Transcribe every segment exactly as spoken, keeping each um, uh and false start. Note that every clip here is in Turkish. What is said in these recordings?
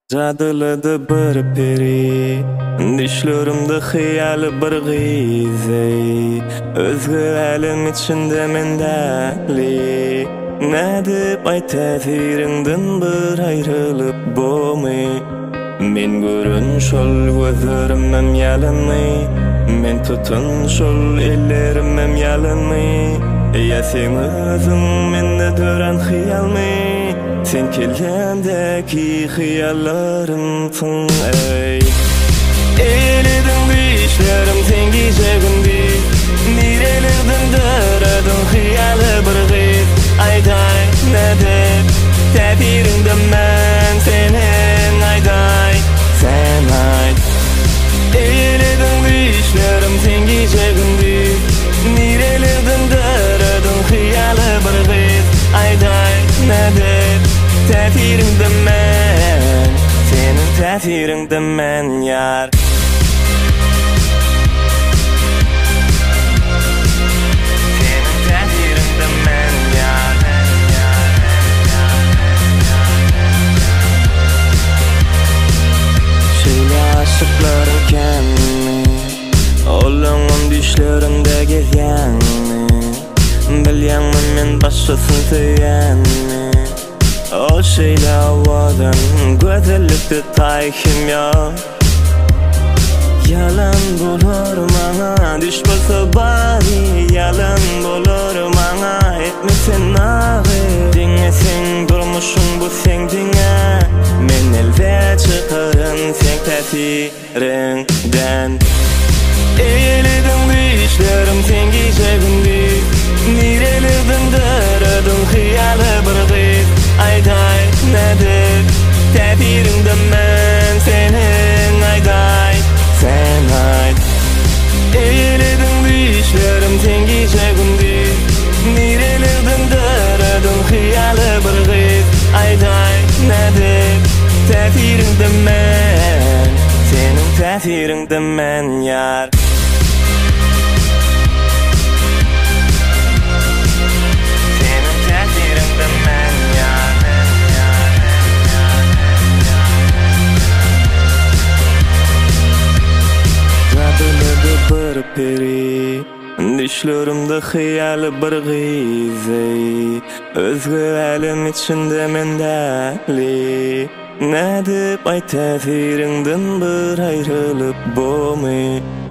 Jadylydy bir peri, düşlerimde hyýaly bir gyzy. Özgü alim içinde mendäli, nädip aýtasiriňden bir aýrylyp bomy. Men görün şol gözlerimem ýalany, men tutun şol ellerimem ýalany. Ya sen özüň mende dören hyýalmy? Sen kelgändeki hyýallarymsın ey. Elediň düşlerim sen gijegindi, nirelerden döredin hyýaly bir gyz. Aýday nädip täpirimde men senen aýday, sen aýt. Elediň düşlerim sen gijegindi, nirelerden döredin hyýaly bir gyz. Aýday nädip täpirimde men, senin täpirimde men ýar. Senin täpirimde men ýar. Şeýle aşyklaryň kämmi, olaňam düşlerimde gezýänmi. Bilýänmi men başgasyn söýýänmi? O şeýle awadan gözellikde taýhym ýok. Yalan bolar maňa düş bolsa bari, yalan bolar maňa etmesen nagy. Diňeseň durmuşyň bu sen diňe, men elbet çykaryn sen täsiriňden. Elediň düşlerim sen gijegindi, nirelerden döredin hyýaly bir gyz. Aýday nädip täpirimde men senen aýday, sen aýt. Elediň düşlerim sen gijegindi, nirelerden döredin hyýaly bir gyz. Aýday nädip täpirimde men, senin täpirimde men ýar. Bir peri, düşlerimde hyýaly bir gyzy. Özgü alim içinde mendäli, nädip aýtasiriňden bir aýrylyp bomy.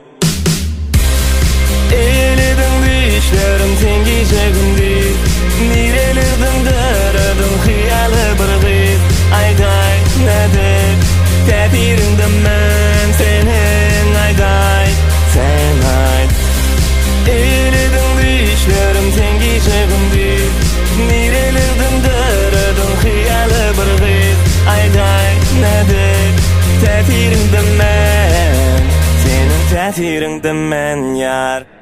Elediň düşlerim sen gijegindi, nirelerden döredin hyýaly bir gyz. Aýday nädip täpirimde men senen aýday, sen aýt. Elediň düşlerim sen gijegindi, nirelerden döredin hyýaly bir gyz. Aýday nädip täpirimde men, senin täpirimde men ýar.